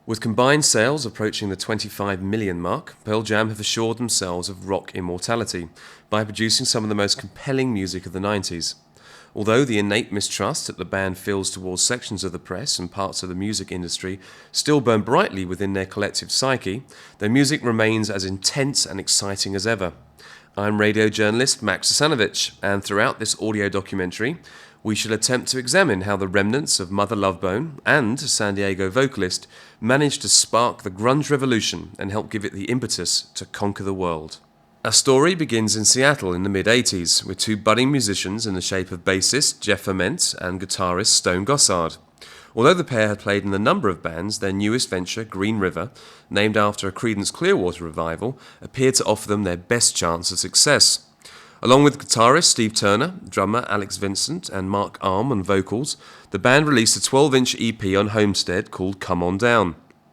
With combined sales approaching the 25 million mark, Pearl Jam have assured themselves of rock immortality by producing some of the most compelling music of the 90s. Although the innate mistrust that the band feels towards sections of the press and parts of the music industry still burn brightly within their collective psyche, their music remains as intense and exciting as ever. I'm radio journalist Max Sasanovich, and throughout this audio documentary, we shall attempt to examine how the remnants of Mother Love Bone and San Diego vocalist managed to spark the grunge revolution and help give it the impetus to conquer the world. Our story begins in Seattle in the mid-80s with two budding musicians in the shape of bassist Jeff Ament and guitarist Stone Gossard. Although the pair had played in a number of bands, their newest venture, Green River, named after a Creedence Clearwater revival, appeared to offer them their best chance of success. Along with guitarist Steve Turner, drummer Alex Vincent, and Mark Arm on vocals, the band released a 12-inch EP on Homestead called Come On Down.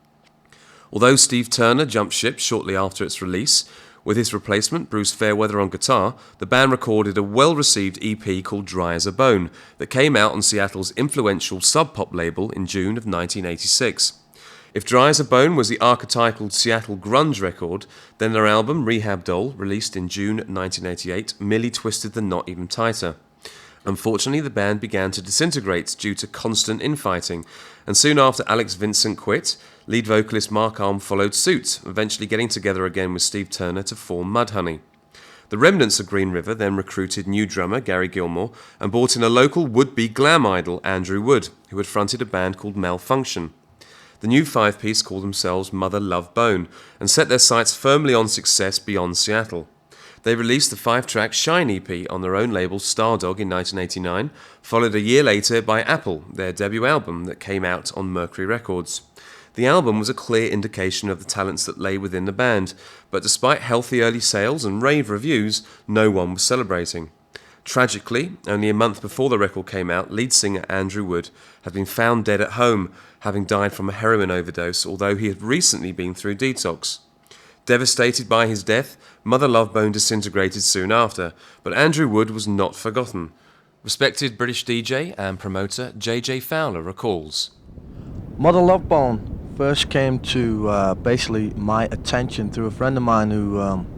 Although Steve Turner jumped ship shortly after its release, with his replacement, Bruce Fairweather, on guitar, the band recorded a well-received EP called Dry as a Bone that came out on Seattle's influential Sub Pop label in June of 1986. If Dry as a Bone was the archetypal Seattle grunge record, then their album, Rehab Doll, released in June 1988, merely twisted the knot even tighter. Unfortunately, the band began to disintegrate due to constant infighting, and soon after Alex Vincent quit, lead vocalist Mark Arm followed suit, eventually getting together again with Steve Turner to form Mudhoney. The remnants of Green River then recruited new drummer Gary Gilmore and brought in a local would-be glam idol, Andrew Wood, who had fronted a band called Malfunction. The new five-piece called themselves Mother Love Bone and set their sights firmly on success beyond Seattle. They released the 5-track Shine EP on their own label Stardog in 1989, followed a year later by Apple, their debut album that came out on Mercury Records. The album was a clear indication of the talents that lay within the band, but despite healthy early sales and rave reviews, no one was celebrating. Tragically, only a month before the record came out, lead singer Andrew Wood had been found dead at home, having died from a heroin overdose, although he had recently been through detox. Devastated by his death, Mother Love Bone disintegrated soon after, but Andrew Wood was not forgotten. Respected British DJ and promoter J.J. Fowler recalls. Mother Love Bone first came to basically my attention through a friend of mine who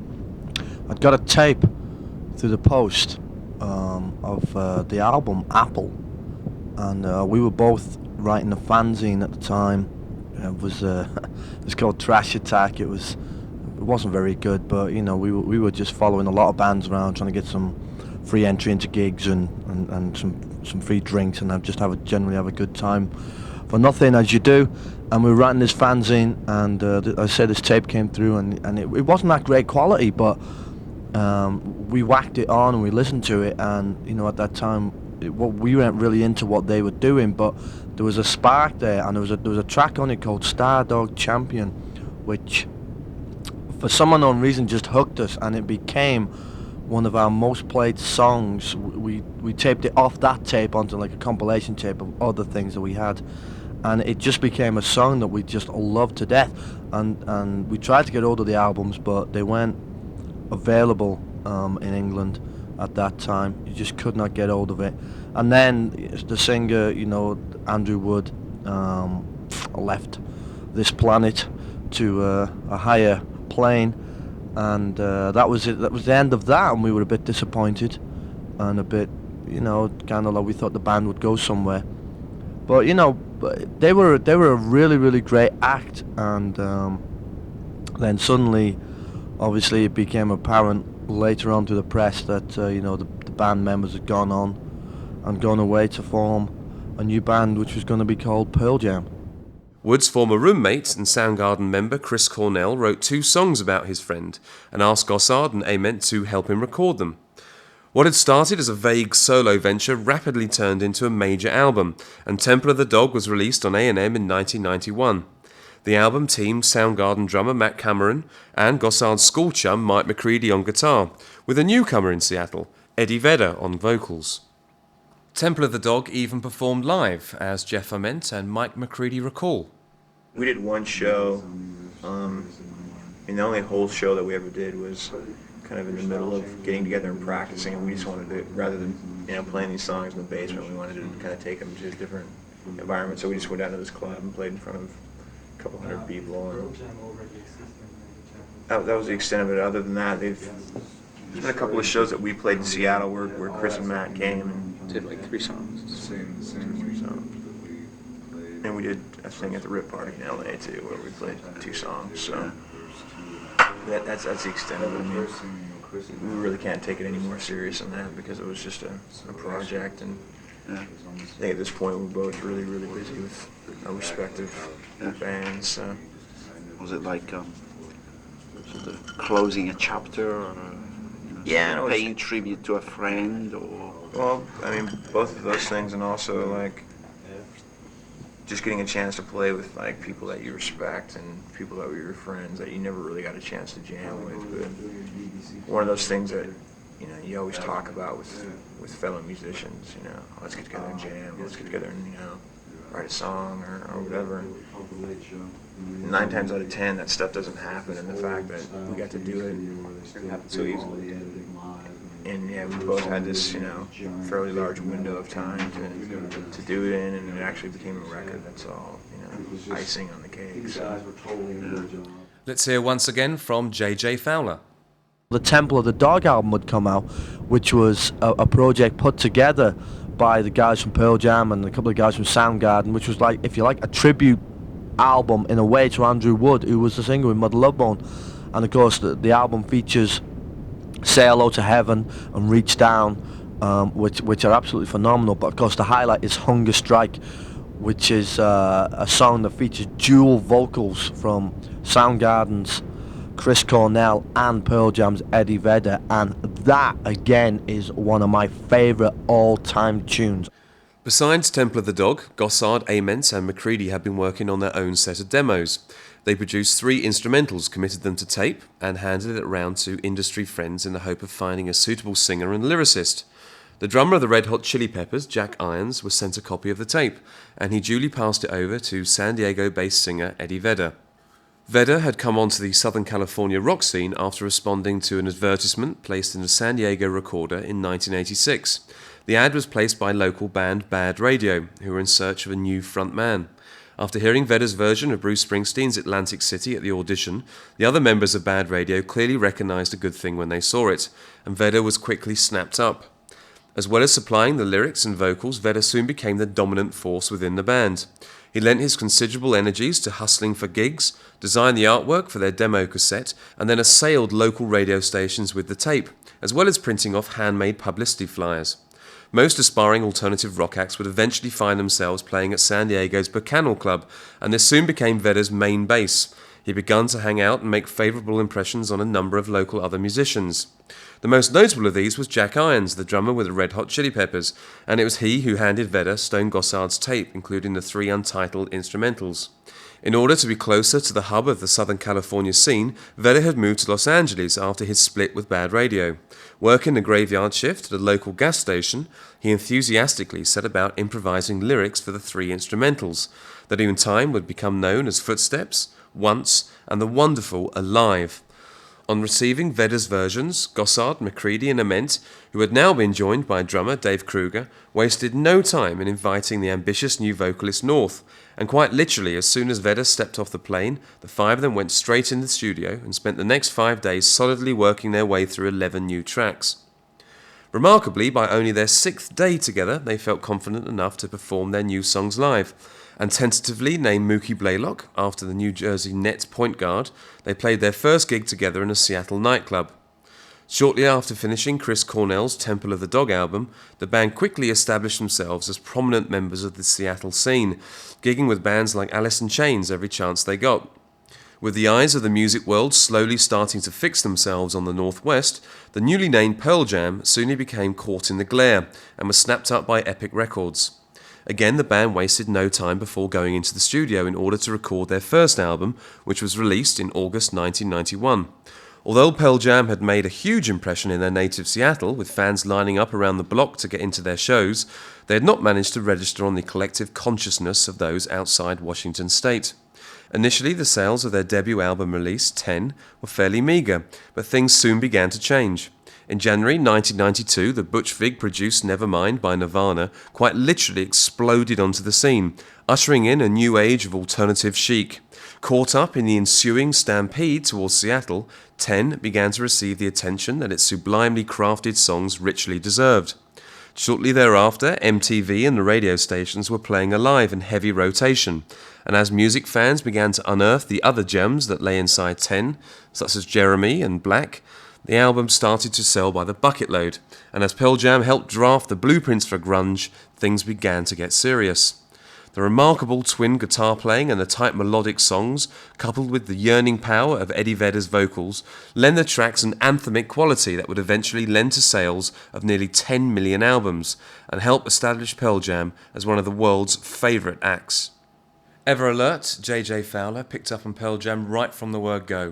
had got a tape through the post of the album Apple, and we were both writing a fanzine at the time. It was it's called Trash Attack. It wasn't very good, but you know we were just following a lot of bands around, trying to get some free entry into gigs and some free drinks, and generally have a good time for nothing, as you do. And we were writing this fanzine, and I said this tape came through, and it wasn't that great quality, but we whacked it on and we listened to it, and you know at that time we weren't really into what they were doing, but there was a spark there, and there was a track on it called Stardog Champion, which for some unknown reason just hooked us, and it became one of our most played songs. We taped it off that tape onto like a compilation tape of other things that we had, and it just became a song that we just loved to death. And we tried to get hold of the albums, but they weren't available in England at that time. You just could not get hold of it. And then the singer, you know, Andrew Wood, left this planet to a higher plane, and that was it. That was the end of that, and we were a bit disappointed and a bit, you know, kind of like we thought the band would go somewhere. But you know, they were a really, really great act, and then suddenly, obviously, it became apparent later on to the press that you know the band members had gone on and gone away to form a new band, which was going to be called Pearl Jam. Wood's former roommate and Soundgarden member Chris Cornell wrote 2 songs about his friend and asked Gossard and Ament to help him record them. What had started as a vague solo venture rapidly turned into a major album, and Temple of the Dog was released on A&M in 1991. The album teamed Soundgarden drummer Matt Cameron and Gossard's school chum Mike McCready on guitar, with a newcomer in Seattle, Eddie Vedder, on vocals. Temple of the Dog even performed live, as Jeff Ament and Mike McCready recall. We did one show, and the only whole show that we ever did was kind of in the middle of getting together and practicing, and we just wanted to, rather than, you know, playing these songs in the basement, we wanted to kind of take them to a different environment. So we just went down to this club and played in front of a couple hundred people, and that was the extent of it. Other than that, there's been a couple of shows that we played in Seattle where Chris and Matt came and Did like 3 songs. three songs. And we did a thing at the Rip Party in LA too, where we played 2 songs. So that's the extent of it. I mean, we really can't take it any more serious than that because it was just a project, and I think at this point we're both really, really busy with our respective bands. So. Was it like sort of closing a chapter, or Yeah, paying tribute to a friend, or? Well, I mean, both of those things, and also like just getting a chance to play with like people that you respect and people that were your friends that you never really got a chance to jam with. But one of those things that you always talk about with fellow musicians. Let's get together and jam. Let's get together and write a song or whatever. 9 times out of 10, that stuff doesn't happen, and the fact that we got to do it happened so easily. And yeah, we both had this, fairly large window of time to do it in, and it actually became a record. That's all, icing on the cake. So. Let's hear once again from J.J. Fowler. The Temple of the Dog album would come out, which was a project put together by the guys from Pearl Jam and a couple of guys from Soundgarden, which was like, if you like, a tribute album in a way to Andrew Wood, who was the singer in Mother Love Bone. And of course the album features Say Hello to Heaven and Reach Down, which are absolutely phenomenal. But of course the highlight is Hunger Strike, which is a song that features dual vocals from Soundgarden's Chris Cornell and Pearl Jam's Eddie Vedder, and that again is one of my favourite all-time tunes. Besides Temple of the Dog, Gossard, Ament and McCready had been working on their own set of demos. They produced 3 instrumentals, committed them to tape, and handed it around to industry friends in the hope of finding a suitable singer and lyricist. The drummer of the Red Hot Chili Peppers, Jack Irons, was sent a copy of the tape, and he duly passed it over to San Diego-based singer Eddie Vedder. Vedder had come onto the Southern California rock scene after responding to an advertisement placed in a San Diego Recorder in 1986. The ad was placed by local band Bad Radio, who were in search of a new frontman. After hearing Vedder's version of Bruce Springsteen's Atlantic City at the audition, the other members of Bad Radio clearly recognized a good thing when they saw it, and Vedder was quickly snapped up. As well as supplying the lyrics and vocals, Vedder soon became the dominant force within the band. He lent his considerable energies to hustling for gigs, designed the artwork for their demo cassette, and then assailed local radio stations with the tape, as well as printing off handmade publicity flyers. Most aspiring alternative rock acts would eventually find themselves playing at San Diego's Bacchanal Club, and this soon became Vedder's main base. He began to hang out and make favourable impressions on a number of local other musicians. The most notable of these was Jack Irons, the drummer with the Red Hot Chili Peppers, and it was he who handed Vedder Stone Gossard's tape, including the 3 untitled instrumentals. In order to be closer to the hub of the Southern California scene, Vedder had moved to Los Angeles after his split with Bad Radio. Working a graveyard shift at a local gas station, he enthusiastically set about improvising lyrics for the 3 instrumentals, that in time would become known as Footsteps, Once, and the wonderful Alive. On receiving Vedder's versions, Gossard, McCready and Ament, who had now been joined by drummer Dave Kruger, wasted no time in inviting the ambitious new vocalist north, and quite literally as soon as Vedder stepped off the plane, the 5 of them went straight in the studio and spent the next 5 days solidly working their way through 11 new tracks. Remarkably, by only their 6th day together, they felt confident enough to perform their new songs live, and tentatively named Mookie Blaylock after the New Jersey Nets point guard, they played their first gig together in a Seattle nightclub. Shortly after finishing Chris Cornell's Temple of the Dog album, the band quickly established themselves as prominent members of the Seattle scene, gigging with bands like Alice in Chains every chance they got. With the eyes of the music world slowly starting to fix themselves on the Northwest, the newly named Pearl Jam soon became caught in the glare and was snapped up by Epic Records. Again, the band wasted no time before going into the studio in order to record their first album, which was released in August 1991. Although Pearl Jam had made a huge impression in their native Seattle, with fans lining up around the block to get into their shows, they had not managed to register on the collective consciousness of those outside Washington state. Initially, the sales of their debut album release, 10, were fairly meagre, but things soon began to change. In January 1992, the Butch Vig-produced Nevermind by Nirvana quite literally exploded onto the scene, ushering in a new age of alternative chic. Caught up in the ensuing stampede towards Seattle, Ten began to receive the attention that its sublimely crafted songs richly deserved. Shortly thereafter, MTV and the radio stations were playing alive in heavy rotation, and as music fans began to unearth the other gems that lay inside Ten, such as Jeremy and Black, the album started to sell by the bucket load, and as Pearl Jam helped draft the blueprints for grunge, things began to get serious. The remarkable twin guitar playing and the tight melodic songs, coupled with the yearning power of Eddie Vedder's vocals, lend the tracks an anthemic quality that would eventually lend to sales of nearly 10 million albums and help establish Pearl Jam as one of the world's favourite acts. Ever alert, J.J. Fowler picked up on Pearl Jam right from the word go.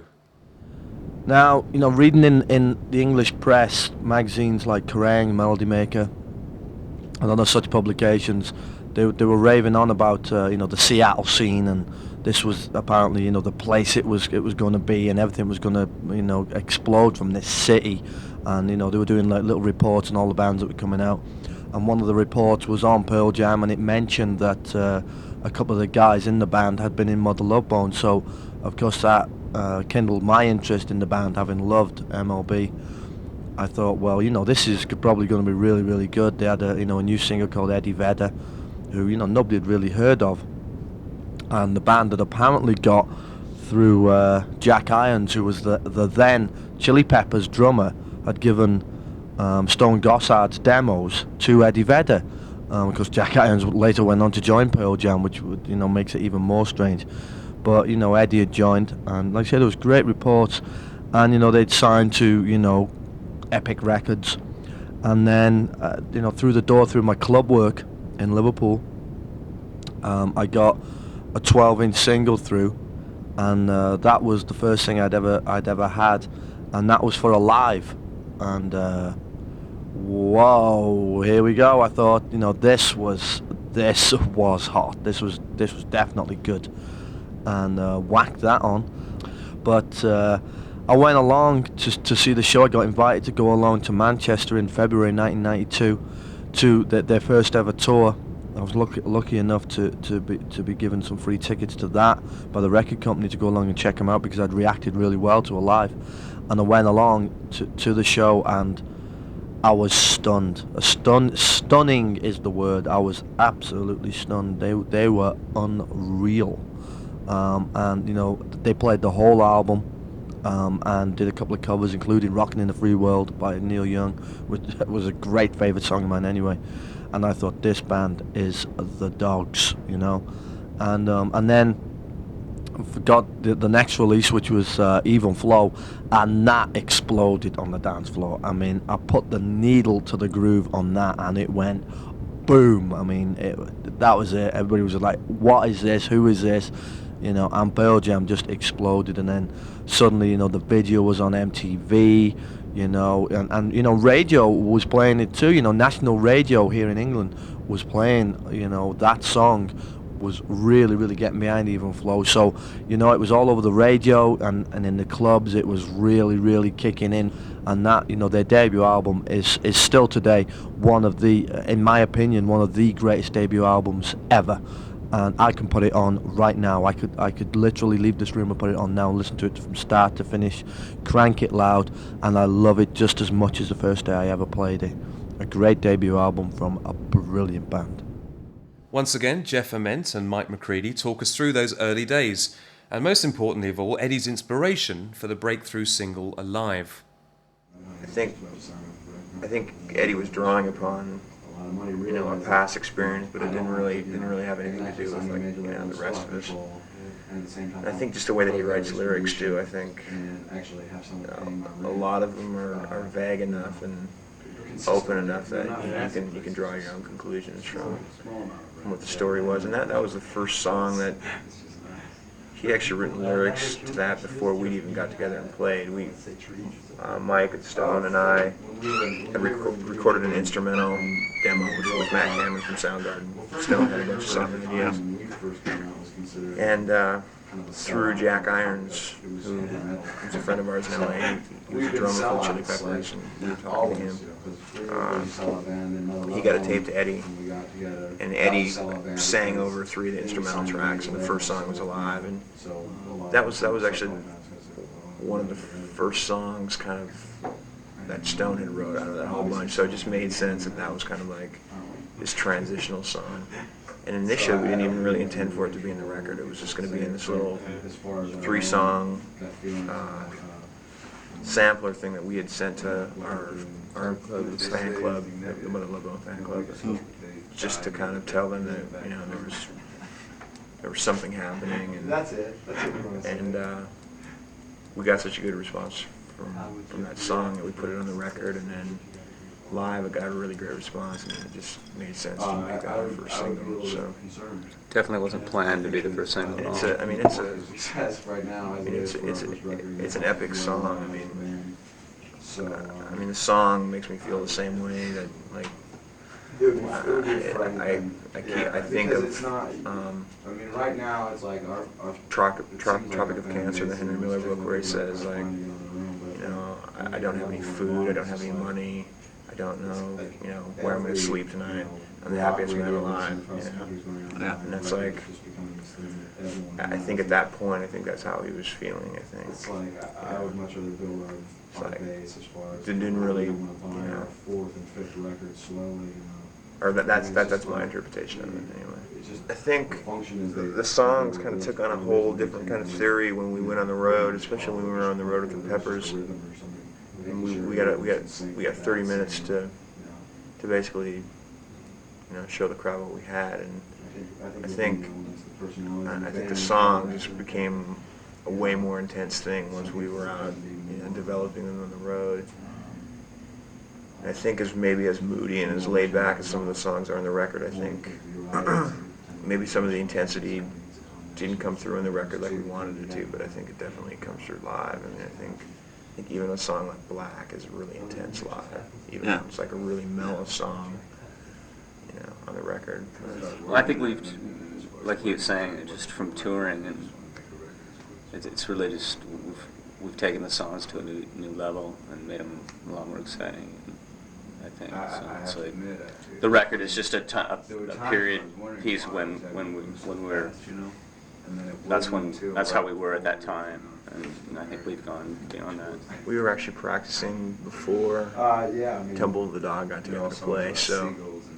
Now, reading in the English press, magazines like Kerrang, Melody Maker, and other such publications, they were raving on about the Seattle scene, and this was apparently the place it was going to be, and everything was going to explode from this city, and they were doing like little reports on all the bands that were coming out, and one of the reports was on Pearl Jam, and it mentioned that a couple of the guys in the band had been in Mother Love Bone, so of course that kindled my interest in the band, having loved MLB. I thought, well, this is probably going to be really, really good. They had a new singer called Eddie Vedder, who nobody had really heard of, and the band had apparently got through Jack Irons, who was the then Chili Peppers drummer, had given Stone Gossard's demos to Eddie Vedder, because Jack Irons later went on to join Pearl Jam, which makes it even more strange. But Eddie had joined, and like I said, there was great reports, and they'd signed to Epic Records, and then through the door, through my club work in Liverpool, I got a 12-inch single through, and that was the first thing I'd ever had, and that was for Alive, and whoa, here we go. I thought, this was hot. This was definitely good, and whacked that on. But I went along to see the show. I got invited to go along to Manchester in February 1992 to their first ever tour. I was lucky enough to be given some free tickets to that by the record company to go along and check them out, because I'd reacted really well to Alive, and I went along to the show, and I was stunned. Stunning is the word. I was absolutely stunned. They were unreal, and they played the whole album. And did a couple of covers, including "Rockin' in the Free World" by Neil Young, which was a great favourite song of mine anyway. And I thought, this band is the dogs, and then I got the next release, which was Even Flow, and that exploded on the dance floor. I mean, I put the needle to the groove on that, and it went boom. I mean, that was it. Everybody was like, what is this? Who is this? And Pearl Jam just exploded, and then suddenly, the video was on MTV, and radio was playing it too. National radio here in England was playing, that song was really, really getting behind Even Flow. So, it was all over the radio, and in the clubs it was really, really kicking in. And that, their debut album is still today one of the, in my opinion, one of the greatest debut albums ever. And I can put it on right now. I could literally leave this room and put it on now and listen to it from start to finish, crank it loud, and I love it just as much as the first day I ever played it. A great debut album from a brilliant band. Once again, Jeff Ament and Mike McCready talk us through those early days, and most importantly of all, Eddie's inspiration for the breakthrough single Alive. I think Eddie was drawing upon a past experience, but it didn't really have anything to do with the rest of us. And I think just the way that he writes lyrics too. I think a lot of them are vague enough and open enough that you can draw your own conclusions from what the story was. And that was the first song that he actually written lyrics to that before we even got together and played. Mike and Stone and I had recorded an instrumental demo with Matt Cameron from Soundgarden. Stone had a bunch of songs in the videos. And through Jack Irons, who's a friend of ours in LA. He was a drummer for the Chili Peppers, and we were talking to him. He got a tape to Eddie, and Eddie sang over 3 of the instrumental tracks, and the first song was Alive, and that was actually one of the first songs kind of that Stone had wrote out of that whole bunch, so it just made sense that was kind of like this transitional song. And initially we didn't even really intend for it to be in the record. It was just going to be in this little 3-song sampler thing that we had sent to our fan club, the Mother Love Bone fan club, just to kind of tell them that there was something happening, and we got such a good response from that song that we put it on the record, and then live it got a really great response, and it just made sense to make that our first single. So Definitely wasn't planned to be the first single at all. It's an epic song. I mean the song makes me feel the same way that like I think of right now it's like our Tropic of Cancer, the Henry Miller book, where he says like, I don't have any food, I don't have any money, I don't know, where I'm going to sleep tonight. I'm the happiest man alive. Yeah. And that's like, I think at that point, I think that's how he was feeling. I think. It's like I would much rather build our base as far as didn't really, our 4th and 5th record slowly. Or that's my interpretation of it anyway. I think the songs kind of took on a whole different kind of theory when we went on the road, especially when we were on the road with the Peppers. And we got 30 minutes to basically show the crowd what we had, and I think the song just became a way more intense thing once we were out developing them on the road. And I think as moody and as laid back as some of the songs are on the record, I think maybe some of the intensity didn't come through on the record like we wanted it to, but I think it definitely comes through live. I mean, I think even a song like Black is really intense live, even though it's like a really mellow song, on the record. Well, I think like he was saying, just from touring, and it's really just we've taken the songs to a new level and made them a lot more exciting. I think so. It's like the record is just a period piece when we're. That's how we were at that time, and I think we've gone beyond that. We were actually practicing before Tumble the Dog got together to play, so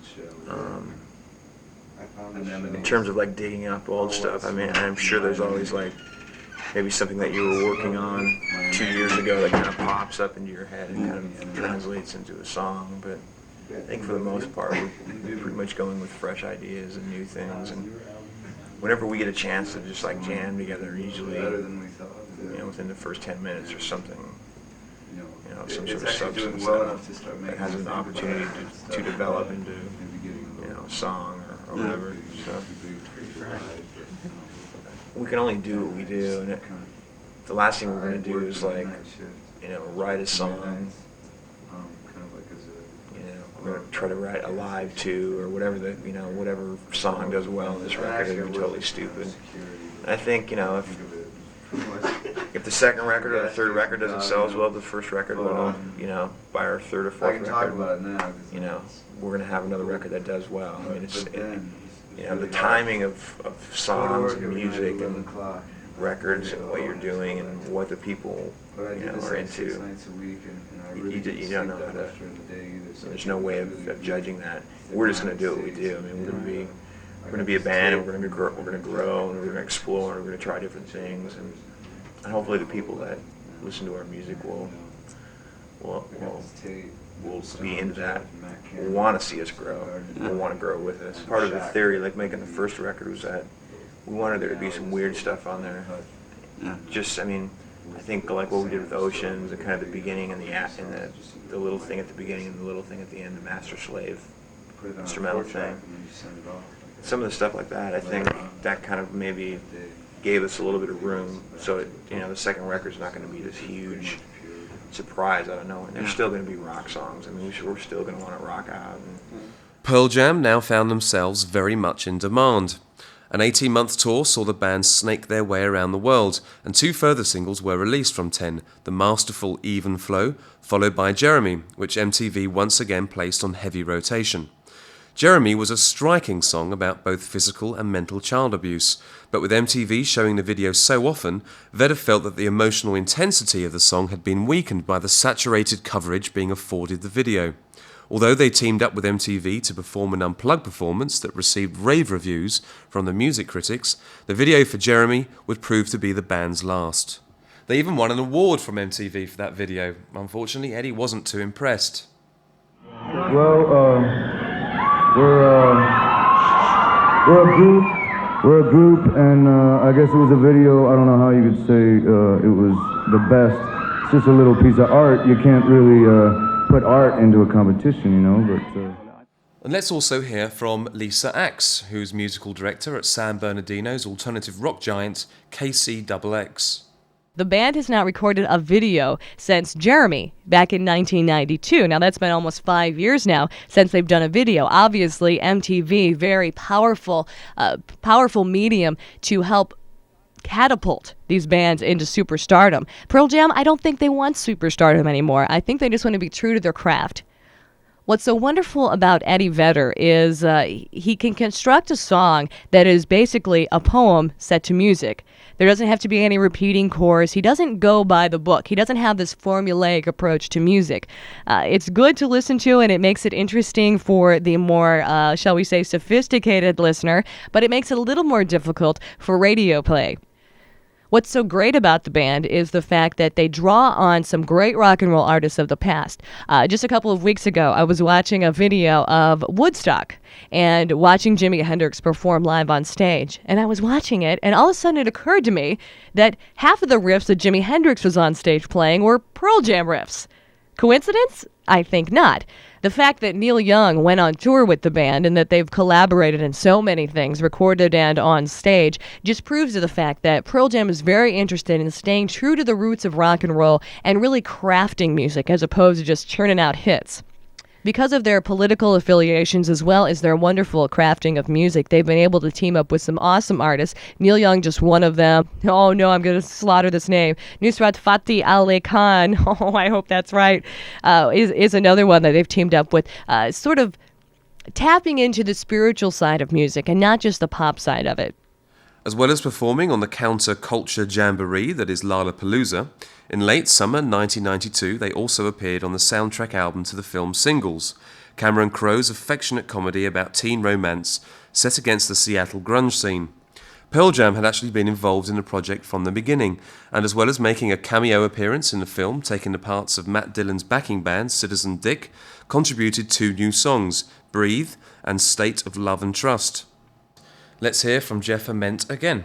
in terms of like digging up old stuff, I mean, I'm sure there's always like maybe something that you were working on 2 years ago that kind of pops up into your head and kind of translates into a song, but I think for the most part we're pretty much going with fresh ideas and new things, and whenever we get a chance to just like jam together, usually within the first 10 minutes or something, some sort of substance that has an opportunity to develop into a song or whatever. So we can only do what we do, and the last thing we're going to do is like write a song. We're going to try to write a live 2 or whatever whatever song does well on this record. It'd be totally stupid. And I think if the second record or the third record doesn't sell as well as the first record, well, by our third or fourth record, we're going to have another record that does well. I mean, the timing of songs and music and records and what you're doing and what the people are into. You don't know how to. There's no way of judging that. We're just going to do what we do. I mean, we're going to be a band, and we're going to grow, and we're going to explore, and we're going to try different things, and hopefully the people that listen to our music will be into that. Will want to see us grow. Will want to grow with us. Part of the theory, like making the first record, was that we wanted there to be some weird stuff on there. I think like what we did with Oceans and kind of the beginning and the little thing at the beginning and the little thing at the end, the master slave instrumental thing. Some of the stuff like that, I think that kind of maybe gave us a little bit of room. So the second record's not going to be this huge surprise out of nowhere. There's still going to be rock songs. I mean, we're still going to want to rock out. Pearl Jam now found themselves very much in demand. An 18-month tour saw the band snake their way around the world, and 2 further singles were released from 10, the masterful Even Flow, followed by Jeremy, which MTV once again placed on heavy rotation. Jeremy was a striking song about both physical and mental child abuse, but with MTV showing the video so often, Vedder felt that the emotional intensity of the song had been weakened by the saturated coverage being afforded the video. Although they teamed up with MTV to perform an unplugged performance that received rave reviews from the music critics, the video for Jeremy would prove to be the band's last. They even won an award from MTV for that video. Unfortunately, Eddie wasn't too impressed. Well, we're a group, and I guess it was a video. I don't know how you could say it was the best. It's just a little piece of art. You can't really put art into a competition, you know, but... And let's also hear from Lisa Axe, who's musical director at San Bernardino's alternative rock giant KCXX. The band has not recorded a video since Jeremy back in 1992. Now, that's been almost 5 years now since they've done a video. Obviously, MTV, very powerful medium to help catapult these bands into superstardom. Pearl Jam, I don't think they want superstardom anymore. I think they just want to be true to their craft. What's so wonderful about Eddie Vedder is he can construct a song that is basically a poem set to music. There doesn't have to be any repeating chorus. He doesn't go by the book. He doesn't have this formulaic approach to music. It's good to listen to, and it makes it interesting for the more, shall we say, sophisticated listener, but it makes it a little more difficult for radio play. What's so great about the band is the fact that they draw on some great rock and roll artists of the past. Just a couple of weeks ago, I was watching a video of Woodstock and watching Jimi Hendrix perform live on stage. And I was watching it, and all of a sudden it occurred to me that half of the riffs that Jimi Hendrix was on stage playing were Pearl Jam riffs. Coincidence? I think not. The fact that Neil Young went on tour with the band and that they've collaborated in so many things, recorded and on stage, just proves to the fact that Pearl Jam is very interested in staying true to the roots of rock and roll and really crafting music as opposed to just churning out hits. Because of their political affiliations as well as their wonderful crafting of music, they've been able to team up with some awesome artists. Neil Young, just one of them. Oh no, I'm going to slaughter this name. Nusrat Fateh Ali Khan, oh, I hope that's right, is another one that they've teamed up with, sort of tapping into the spiritual side of music and not just the pop side of it. As well as performing on the counter-culture jamboree that is Lollapalooza, in late summer 1992 they also appeared on the soundtrack album to the film Singles, Cameron Crowe's affectionate comedy about teen romance set against the Seattle grunge scene. Pearl Jam had actually been involved in the project from the beginning, and as well as making a cameo appearance in the film, taking the parts of Matt Dillon's backing band, Citizen Dick, contributed 2 new songs, Breathe and State of Love and Trust. Let's hear from Jeff Ament again.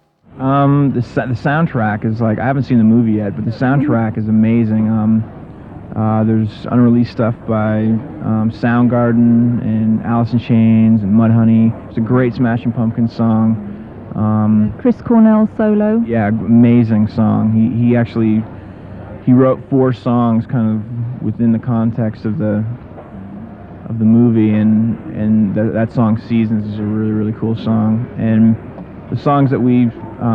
The soundtrack is like, I haven't seen the movie yet, but the soundtrack is amazing. There's unreleased stuff by Soundgarden and Alice in Chains and Mudhoney. It's a great Smashing Pumpkins song. Chris Cornell solo. Yeah, amazing song. He wrote 4 songs kind of within the context of the movie, and that song Seasons is a really, really cool song. And the songs that we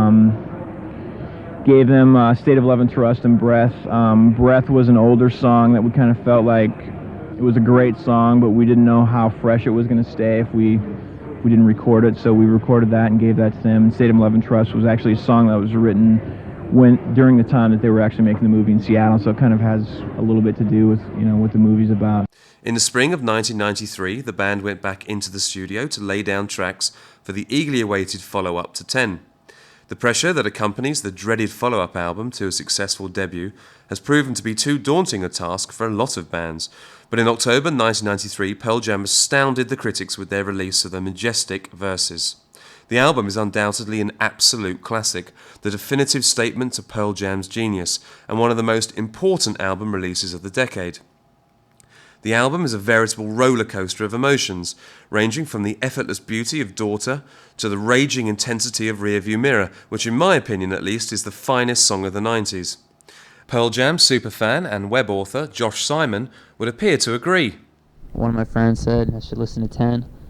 gave them, State of Love and Trust and Breath. Breath was an older song that we kind of felt like it was a great song, but we didn't know how fresh it was going to stay if we didn't record it, so we recorded that and gave that to them. And State of Love and Trust was actually a song that was written during the time that they were actually making the movie in Seattle, so it kind of has a little bit to do with, you know, what the movie's about. In the spring of 1993, the band went back into the studio to lay down tracks for the eagerly awaited follow-up to 10. The pressure that accompanies the dreaded follow-up album to a successful debut has proven to be too daunting a task for a lot of bands, but in October 1993, Pearl Jam astounded the critics with their release of the majestic Verses. The album is undoubtedly an absolute classic, the definitive statement to Pearl Jam's genius, and one of the most important album releases of the decade. The album is a veritable roller coaster of emotions, ranging from the effortless beauty of Daughter to the raging intensity of Rearview Mirror, which in my opinion at least is the finest song of the 90s. Pearl Jam superfan and web author Josh Simon would appear to agree. One of my friends said I should listen to 10.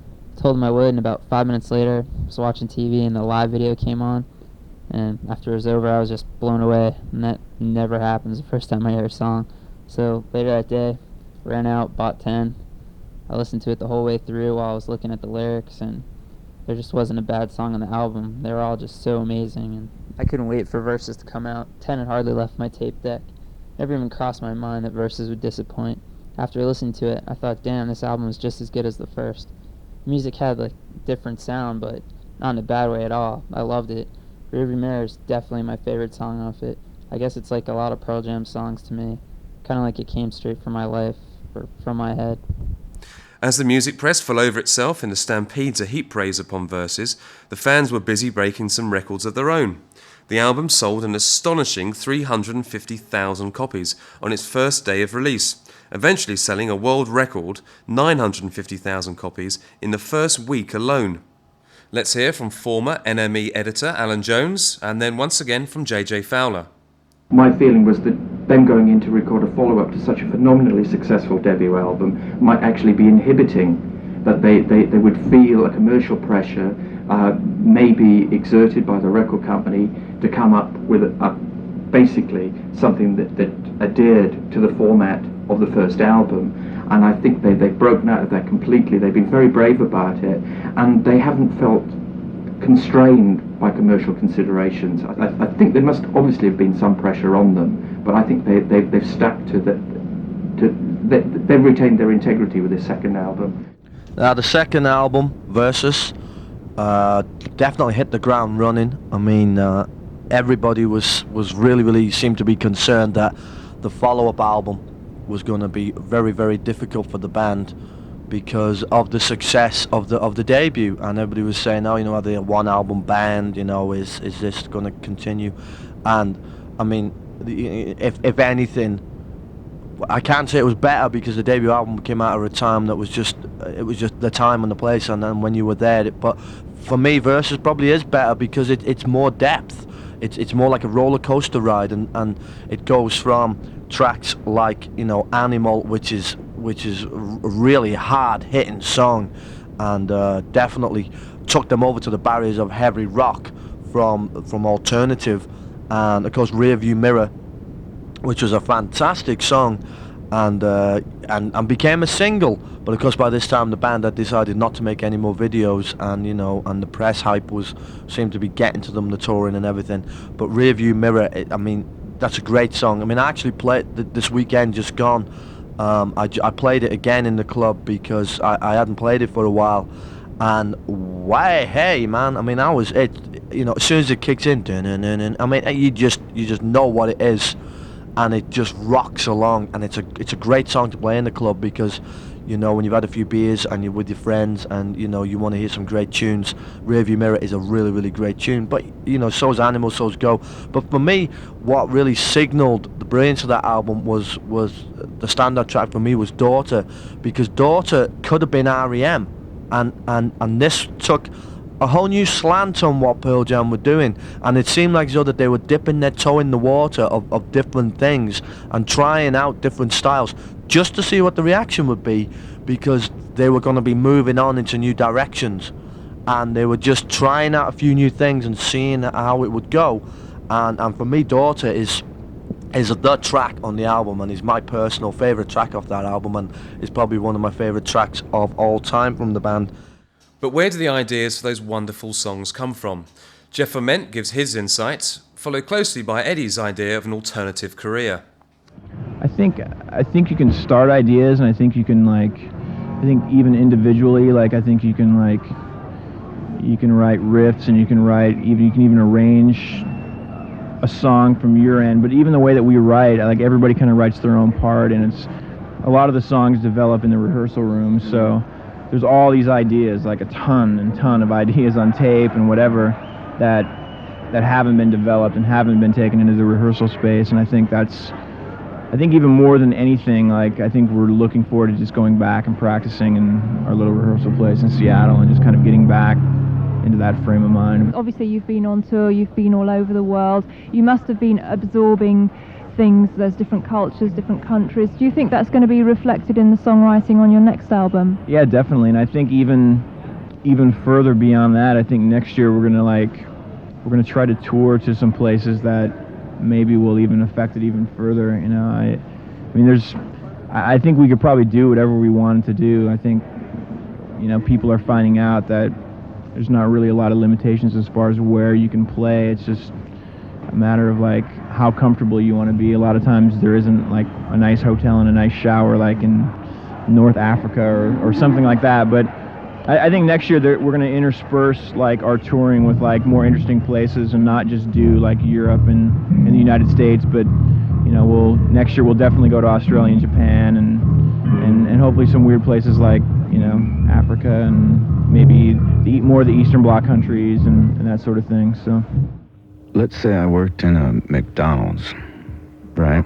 told him I would, and about 5 minutes later, I was watching TV and the live video came on. And after it was over, I was just blown away, and that never happens the first time I hear a song. So later that day, ran out, bought 10. I listened to it the whole way through while I was looking at the lyrics, and there just wasn't a bad song on the album. They were all just so amazing, and I couldn't wait for Versus to come out. 10 had hardly left my tape deck. Never even crossed my mind that Versus would disappoint. After listening to it, I thought, damn, this album is just as good as the first. Music had like different sound, but not in a bad way at all. I loved it. Rearview Mirror is definitely my favorite song off it. I guess it's like a lot of Pearl Jam songs to me. Kind of like it came straight from my life, or from my head. As the music press fell over itself in the stampede to heap praise upon Versus, the fans were busy breaking some records of their own. The album sold an astonishing 350,000 copies on its first day of release, eventually selling a world record 950,000 copies in the first week alone. Let's hear from former NME editor Alan Jones, and then once again from JJ Fowler. My feeling was that them going in to record a follow-up to such a phenomenally successful debut album might actually be inhibiting, that they would feel a commercial pressure, maybe exerted by the record company, to come up with basically something that adhered to the format of the first album. And I think they've broken out of that completely. They've been very brave about it, and they haven't felt constrained by commercial considerations. I think there must obviously have been some pressure on them, but I think they've stuck to that. They've retained their integrity with this second album. Now the second album, Versus, definitely hit the ground running. I mean, everybody was really seemed to be concerned that the follow-up album was going to be very, very difficult for the band because of the success of the debut, and everybody was saying, oh, you know, are they a one-album band? You know, is this going to continue? And I mean, if anything, I can't say it was better because the debut album came out at a time that was just the time and the place, and then when you were there. But for me, Versus probably is better because it's more depth. It's more like a roller coaster ride, and it goes from tracks like, you know, Animal, which is a really hard hitting song, and definitely took them over to the barriers of heavy rock from alternative, and of course Rearview Mirror, which was a fantastic song, and became a single. But of course by this time the band had decided not to make any more videos, and you know, and the press hype seemed to be getting to them, the touring and everything. But Rearview Mirror, I mean, that's a great song. I mean, I actually played this weekend just gone. I played it again in the club because I hadn't played it for a while, and hey man, I mean, you know, as soon as it kicks in, I mean, you just know what it is, and it just rocks along, and it's a great song to play in the club because, you know, when you've had a few beers and you're with your friends and, you know, you want to hear some great tunes, Rearview Mirror is a really great tune. But, you know, so's Animal, so's Go. But for me, what really signalled the brilliance of that album was the standout track for me was Daughter, because Daughter could have been R.E.M. and this took a whole new slant on what Pearl Jam were doing, and it seemed like as though that they were dipping their toe in the water of different things and trying out different styles just to see what the reaction would be, because they were going to be moving on into new directions, and they were just trying out a few new things and seeing how it would go. And for me, Daughter is the track on the album, and is my personal favourite track off that album, and is probably one of my favourite tracks of all time from the band. But where do the ideas for those wonderful songs come from? Jeff Ament gives his insights, followed closely by Eddie's idea of an alternative career. I think you can start ideas, and I think you can, like, I think even individually, like, I think you can write riffs, and you can even arrange a song from your end. But even the way that we write, like, everybody kind of writes their own part, and it's a lot of the songs develop in the rehearsal room. So there's all these ideas, like a ton of ideas on tape and whatever that haven't been developed and haven't been taken into the rehearsal space. And I think even more than anything, like, I think we're looking forward to just going back and practicing in our little rehearsal place in Seattle and just kind of getting back into that frame of mind. Obviously you've been on tour, you've been all over the world, you must have been absorbing things, there's different cultures, different countries. Do you think that's going to be reflected in the songwriting on your next album? Yeah, definitely. And I think even even further beyond that, I think next year we're gonna try to tour to some places that maybe will even affect it even further. You know, I mean, I think we could probably do whatever we wanted to do. I think, you know, people are finding out that there's not really a lot of limitations as far as where you can play. It's just a matter of like how comfortable you want to be. A lot of times there isn't like a nice hotel and a nice shower like in North Africa or something like that. But I think next year we're going to intersperse like our touring with like more interesting places and not just do like Europe and the United States, but you know, next year we'll definitely go to Australia and Japan and hopefully some weird places like, you know, Africa and maybe more of the Eastern Bloc countries and that sort of thing. So let's say I worked in a McDonald's, right?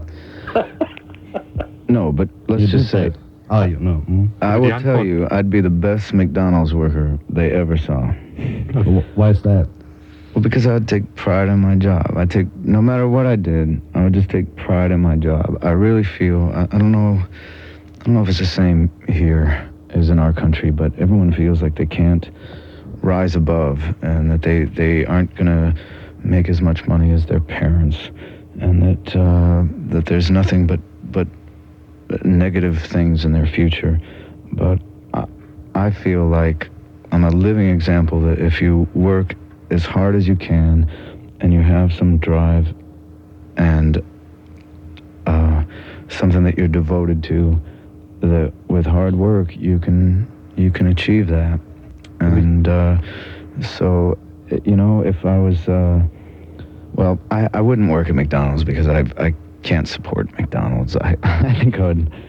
No, but let's just say. Oh, you know. I will tell you, I'd be the best McDonald's worker they ever saw. Why is that? Well, because I'd take pride in my job. No matter what I did, I would just take pride in my job. I really feel, I don't know if it's the same here as in our country, but everyone feels like they can't rise above and that they aren't gonna make as much money as their parents, and that there's nothing but negative things in their future. But I feel like I'm a living example that if you work as hard as you can and you have some drive and something that you're devoted to, that with hard work you can achieve that. And so, you know, if I was well, I wouldn't work at McDonald's because I can't support McDonald's. I think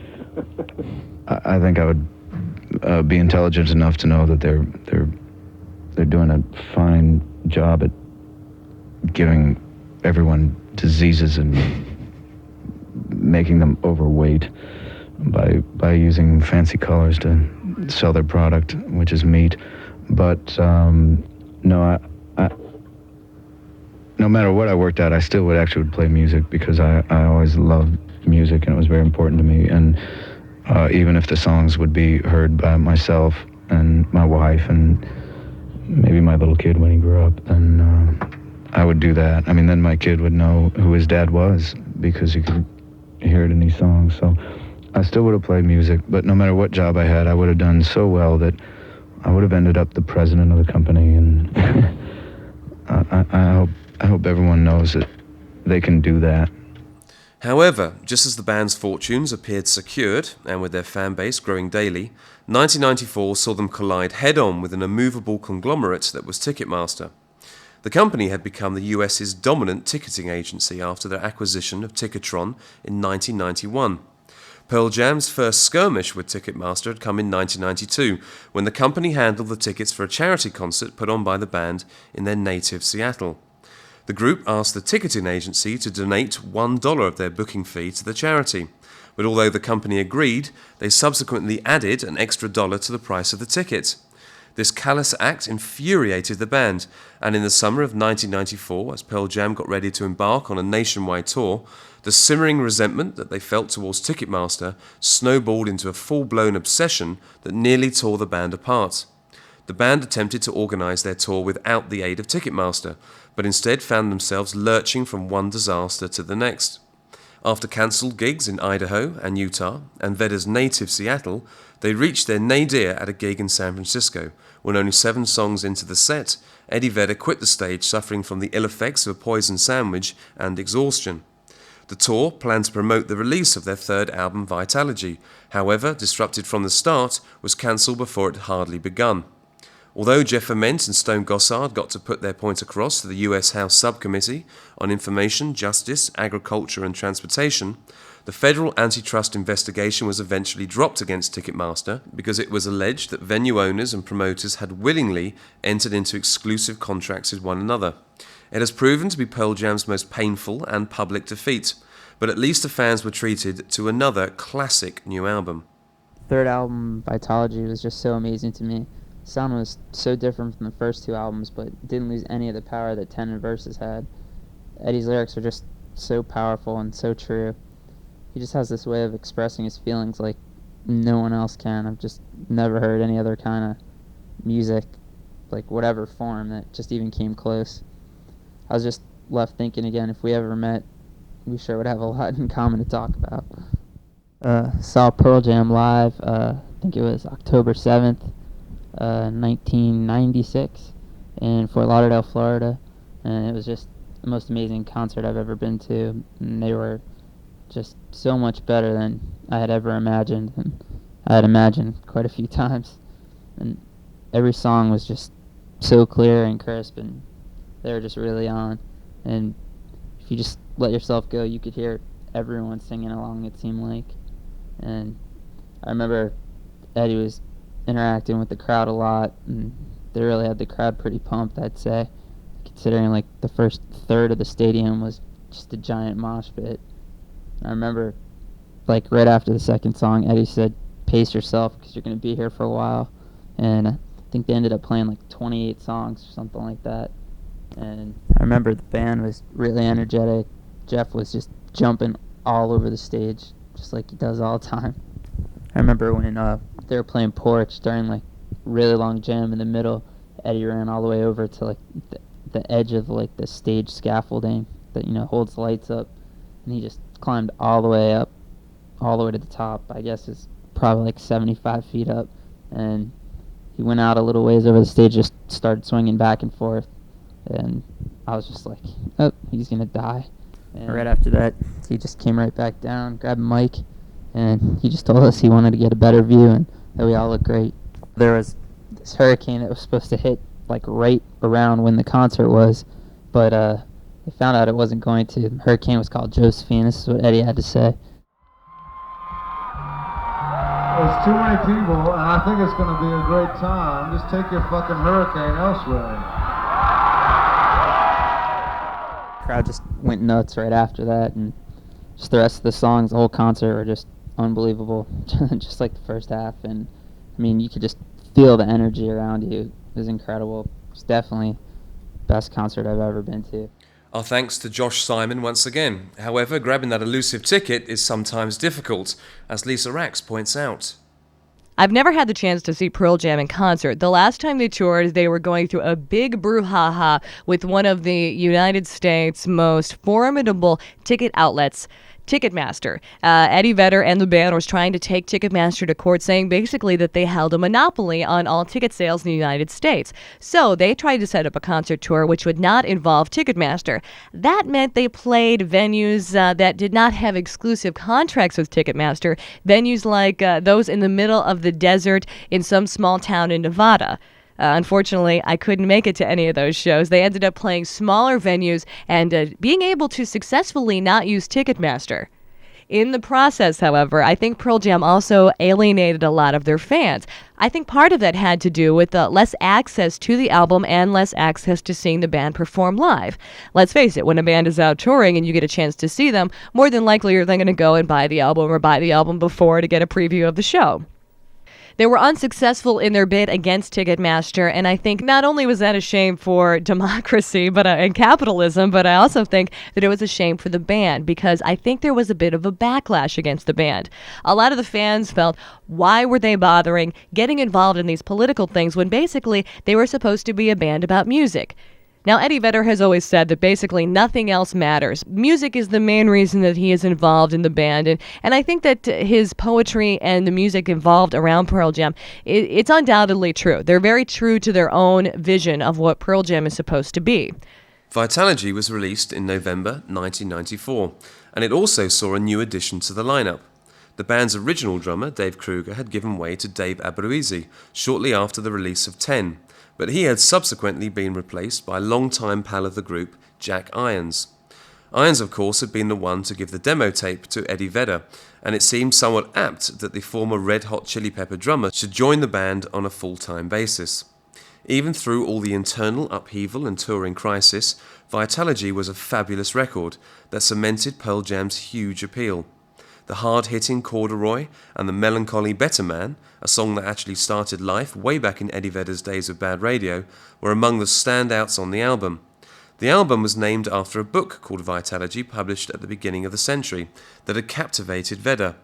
I would be intelligent enough to know that they're doing a fine job at giving everyone diseases and making them overweight by using fancy colors to sell their product, which is meat. But no, no matter what I worked at, I still would play music because I always loved music and it was very important to me. And even if the songs would be heard by myself and my wife and maybe my little kid when he grew up, then I would do that. I mean, then my kid would know who his dad was because he could hear it in these songs. So I still would have played music, but no matter what job I had, I would have done so well that I would have ended up the president of the company. And I hope everyone knows that they can do that. However, just as the band's fortunes appeared secured, and with their fan base growing daily, 1994 saw them collide head-on with an immovable conglomerate that was Ticketmaster. The company had become the US's dominant ticketing agency after their acquisition of Ticketron in 1991. Pearl Jam's first skirmish with Ticketmaster had come in 1992, when the company handled the tickets for a charity concert put on by the band in their native Seattle. The group asked the ticketing agency to donate $1 of their booking fee to the charity, but although the company agreed, they subsequently added an extra $1 to the price of the ticket. This callous act infuriated the band, and in the summer of 1994, as Pearl Jam got ready to embark on a nationwide tour, the simmering resentment that they felt towards Ticketmaster snowballed into a full-blown obsession that nearly tore the band apart. The band attempted to organise their tour without the aid of Ticketmaster, but instead found themselves lurching from one disaster to the next. After cancelled gigs in Idaho and Utah, and Vedder's native Seattle, they reached their nadir at a gig in San Francisco, when only 7 songs into the set, Eddie Vedder quit the stage suffering from the ill effects of a poisoned sandwich and exhaustion. The tour planned to promote the release of their third album, Vitalogy, however, disrupted from the start, was cancelled before it had hardly begun. Although Jeff Ament and Stone Gossard got to put their point across to the US House Subcommittee on Information, Justice, Agriculture and Transportation, the federal antitrust investigation was eventually dropped against Ticketmaster because it was alleged that venue owners and promoters had willingly entered into exclusive contracts with one another. It has proven to be Pearl Jam's most painful and public defeat, but at least the fans were treated to another classic new album. Third album, Vitalogy, was just so amazing to me. The sound was so different from the first 2 albums, but didn't lose any of the power that Ten and Versus had. Eddie's lyrics are just so powerful and so true. He just has this way of expressing his feelings like no one else can. I've just never heard any other kind of music, like whatever form that just even came close. I was just left thinking again, if we ever met, we sure would have a lot in common to talk about. Saw Pearl Jam live, I think it was October 7th, 1996 in Fort Lauderdale, Florida, and it was just the most amazing concert I've ever been to, and they were just so much better than I had ever imagined, and I had imagined quite a few times, and every song was just so clear and crisp, and they were just really on, and if you just let yourself go, you could hear everyone singing along, it seemed like. And I remember Eddie was interacting with the crowd a lot, and they really had the crowd pretty pumped, I'd say, considering like the first third of the stadium was just a giant mosh pit. I remember like right after the second song, Eddie said, "Pace yourself because you're going to be here for a while." And I think they ended up playing like 28 songs or something like that. And I remember the band was really energetic. Jeff was just jumping all over the stage, just like he does all the time. I remember when they were playing Porch during like really long jam in the middle, Eddie ran all the way over to like the edge of like the stage scaffolding that, you know, holds the lights up, and he just climbed all the way up, all the way to the top. I guess it's probably like 75 feet up, and he went out a little ways over the stage, just started swinging back and forth, and I was just like, oh, he's gonna die. And right after that, he just came right back down, grabbed a mic, and he just told us he wanted to get a better view and that we all look great. There was this hurricane that was supposed to hit like right around when the concert was, but they found out it wasn't going to. The hurricane was called Josephine. This is what Eddie had to say. There's too many people, and I think it's going to be a great time. Just take your fucking hurricane elsewhere. Crowd just went nuts right after that, and just the rest of the songs, the whole concert were just unbelievable, just like the first half. And I mean, you could just feel the energy around you. It was incredible. It's definitely the best concert I've ever been to. Our thanks to Josh Simon once again. However, grabbing that elusive ticket is sometimes difficult, as Lisa Rax points out. I've never had the chance to see Pearl Jam in concert. The last time they toured, they were going through a big brouhaha with one of the United States' most formidable ticket outlets, Ticketmaster. Eddie Vedder and the band was trying to take Ticketmaster to court, saying basically that they held a monopoly on all ticket sales in the United States. So they tried to set up a concert tour which would not involve Ticketmaster. That meant they played venues that did not have exclusive contracts with Ticketmaster, venues like those in the middle of the desert in some small town in Nevada. Unfortunately, I couldn't make it to any of those shows. They ended up playing smaller venues and being able to successfully not use Ticketmaster. In the process, however, I think Pearl Jam also alienated a lot of their fans. I think part of that had to do with less access to the album and less access to seeing the band perform live. Let's face it, when a band is out touring and you get a chance to see them, more than likely you're then going to go and buy the album or buy the album before to get a preview of the show. They were unsuccessful in their bid against Ticketmaster, and I think not only was that a shame for democracy and capitalism, but I also think that it was a shame for the band, because I think there was a bit of a backlash against the band. A lot of the fans felt, why were they bothering getting involved in these political things when basically they were supposed to be a band about music? Now, Eddie Vedder has always said that basically nothing else matters. Music is the main reason that he is involved in the band. And I think that his poetry and the music involved around Pearl Jam, it's undoubtedly true. They're very true to their own vision of what Pearl Jam is supposed to be. Vitalogy was released in November 1994, and it also saw a new addition to the lineup. The band's original drummer, Dave Kruger, had given way to Dave Aburizzi shortly after the release of 10. But he had subsequently been replaced by longtime pal of the group, Jack Irons. Irons, of course, had been the one to give the demo tape to Eddie Vedder, and it seemed somewhat apt that the former Red Hot Chili Pepper drummer should join the band on a full-time basis. Even through all the internal upheaval and touring crisis, Vitalogy was a fabulous record that cemented Pearl Jam's huge appeal. The hard-hitting Corduroy and the melancholy Better Man, a song that actually started life way back in Eddie Vedder's days of Bad Radio, were among the standouts on the album. The album was named after a book called Vitalogy, published at the beginning of the century, that had captivated Vedder.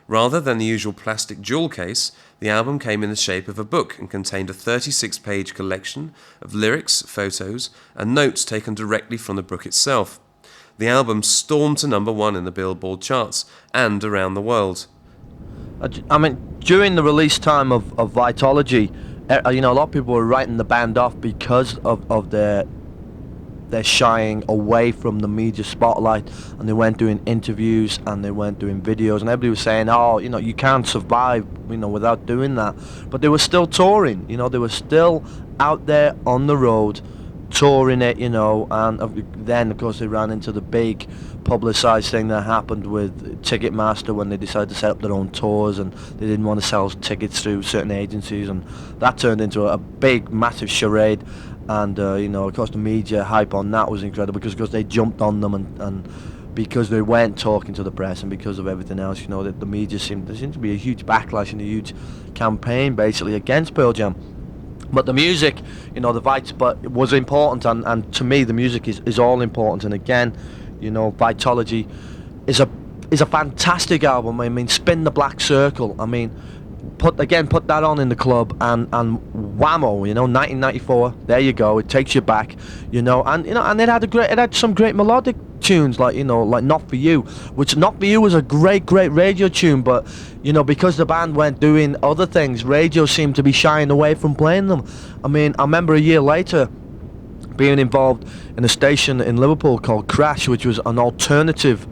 Rather than the usual plastic jewel case, the album came in the shape of a book and contained a 36-page collection of lyrics, photos, and notes taken directly from the book itself. The album stormed to number 1 in the Billboard charts and around the world. I mean, during the release time of Vitology, a lot of people were writing the band off because of their shying away from the media spotlight, and they weren't doing interviews and they weren't doing videos, and everybody was saying, oh, you can't survive, without doing that. But they were still touring, they were still out there on the road, touring it, and then of course they ran into the big publicised thing that happened with Ticketmaster when they decided to set up their own tours, and they didn't want to sell tickets through certain agencies, and that turned into a big, massive charade. And of course the media hype on that was incredible because they jumped on them, and because they weren't talking to the press, and because of everything else, that the media there seemed to be a huge backlash and a huge campaign basically against Pearl Jam. But the music, but it was important, and to me the music is all important. And again, Vitology is a fantastic album. I mean, Spin the Black Circle. I mean, put that on in the club, and whammo, 1994. There you go. It takes you back, and it had some great melodic tunes like Not For You, which Not For You was a great radio tune, but because the band went doing other things, radio seemed to be shying away from playing them. I mean, I remember a year later being involved in a station in Liverpool called Crash, which was an alternative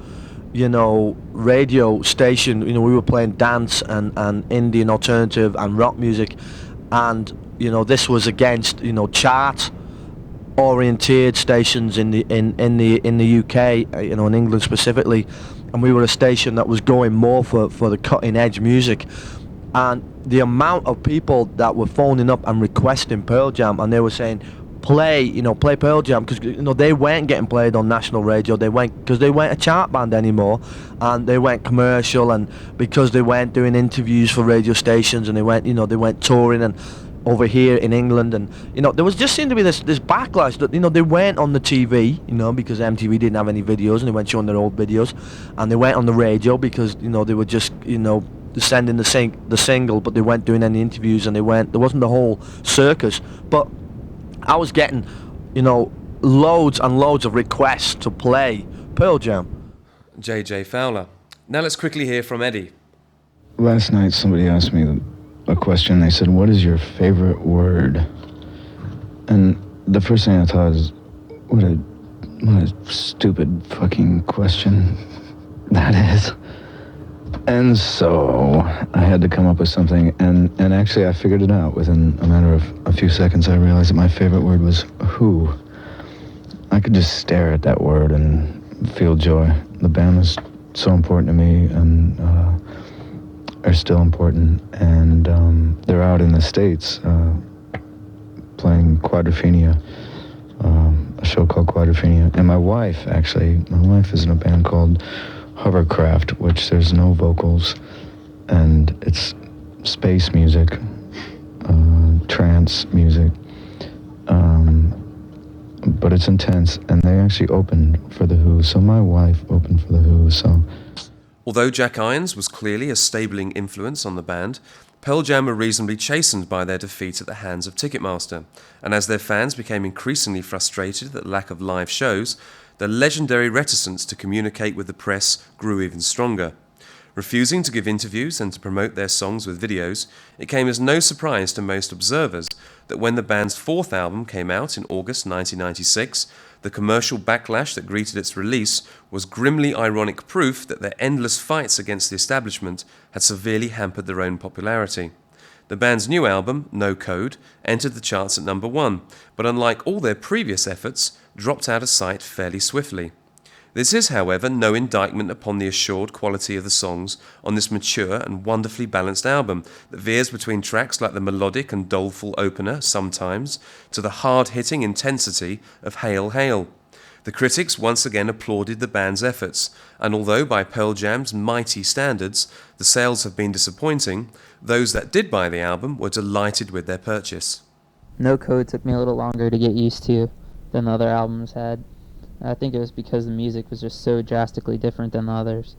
radio station. We were playing dance and Indian alternative and rock music, and this was against chart oriented stations in the UK, in England specifically, and we were a station that was going more for the cutting edge music. And the amount of people that were phoning up and requesting Pearl Jam, and they were saying, play Pearl Jam, because they weren't getting played on national radio. Because they weren't a chart band anymore, and they went commercial, and because they weren't doing interviews for radio stations, and they went touring and over here in England, and there was just seemed to be this backlash that they weren't on the TV, because MTV didn't have any videos, and they weren't showing their old videos, and they weren't on the radio because they were just sending the single, but they weren't doing any interviews, and there wasn't the whole circus. But I was getting, loads and loads of requests to play Pearl Jam. JJ Fowler. Now let's quickly hear from Eddie. Last night somebody asked me a question. They said, what is your favorite word? And the first thing I thought is, what a stupid fucking question that is. And so I had to come up with something, and actually I figured it out. Within a matter of a few seconds, I realized that my favorite word was who. I could just stare at that word and feel joy. The band was so important to me, and are still important, and they're out in the States playing Quadrophenia, a show called Quadrophenia. And my wife is in a band called Hovercraft, which there's no vocals, and it's space music, trance music, but it's intense, and they actually opened for The Who, so my wife opened for The Who, so... Although Jack Irons was clearly a stabling influence on the band, Pearl Jam were reasonably chastened by their defeat at the hands of Ticketmaster, and as their fans became increasingly frustrated at the lack of live shows, their legendary reticence to communicate with the press grew even stronger. Refusing to give interviews and to promote their songs with videos, it came as no surprise to most observers that when the band's fourth album came out in August 1996, the commercial backlash that greeted its release was grimly ironic proof that their endless fights against the establishment had severely hampered their own popularity. The band's new album, No Code, entered the charts at number 1, but unlike all their previous efforts, dropped out of sight fairly swiftly. This is, however, no indictment upon the assured quality of the songs on this mature and wonderfully balanced album that veers between tracks like the melodic and doleful opener, Sometimes, to the hard-hitting intensity of Hail Hail. The critics once again applauded the band's efforts, and although by Pearl Jam's mighty standards, the sales have been disappointing, those that did buy the album were delighted with their purchase. No Code took me a little longer to get used to than the other albums had. I think it was because the music was just so drastically different than the others.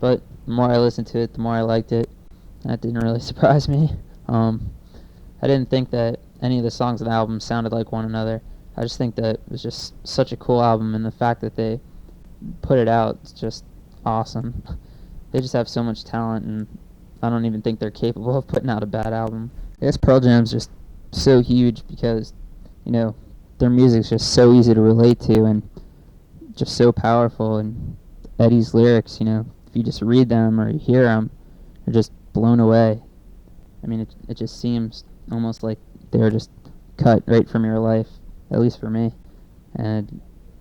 But the more I listened to it, the more I liked it. That didn't really surprise me. I didn't think that any of the songs on the album sounded like one another. I just think that it was just such a cool album, and the fact that they put it out is just awesome. They just have so much talent, and I don't even think they're capable of putting out a bad album. I guess Pearl Jam's just so huge because, you know, their music's just so easy to relate to and just so powerful. And Eddie's lyrics, you know, if you just read them or you hear them, you're just blown away. I mean, it just seems almost like they were just cut right from your life, at least for me. And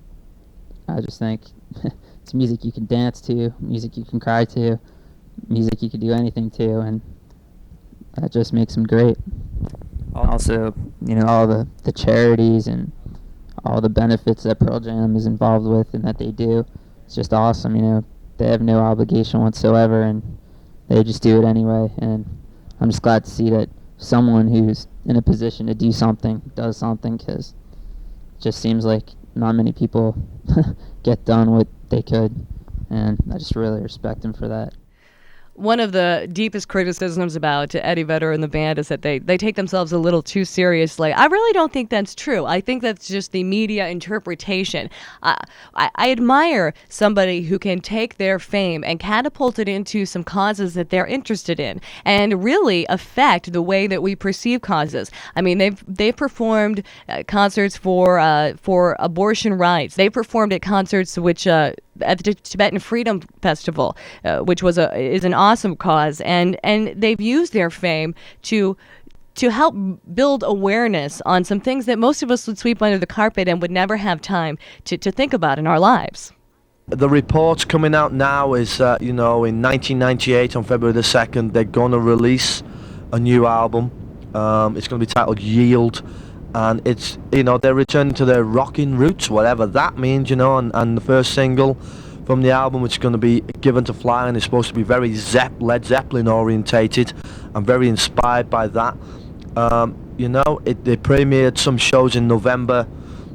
I just think it's music you can dance to, music you can cry to, music you can do anything to, and that just makes them great. Also, you know, all the charities and all the benefits that Pearl Jam is involved with and that they do, it's just awesome. You know, they have no obligation whatsoever, and they just do it anyway. And I'm just glad to see that someone who's in a position to do something does something, because it just seems like not many people get done what they could, and I just really respect them for that. One of the deepest criticisms about Eddie Vedder and the band is that they take themselves a little too seriously. I really don't think that's true. I think that's just the media interpretation. I admire somebody who can take their fame and catapult it into some causes that they're interested in and really affect the way that we perceive causes. I mean, they've performed concerts for abortion rights. They performed at concerts which at the Tibetan Freedom Festival, which is an awesome cause, and they've used their fame to help build awareness on some things that most of us would sweep under the carpet and would never have time to think about in our lives. The reports coming out now is, you know, in 1998 on February the 2nd, they're going to release a new album. It's going to be titled Yield. And it's, you know, they're returning to their rocking roots, whatever that means, you know, and the first single from the album, which is going to be Given to Flying, is supposed to be very Led Zeppelin orientated and very inspired by that. You know, they premiered some shows in November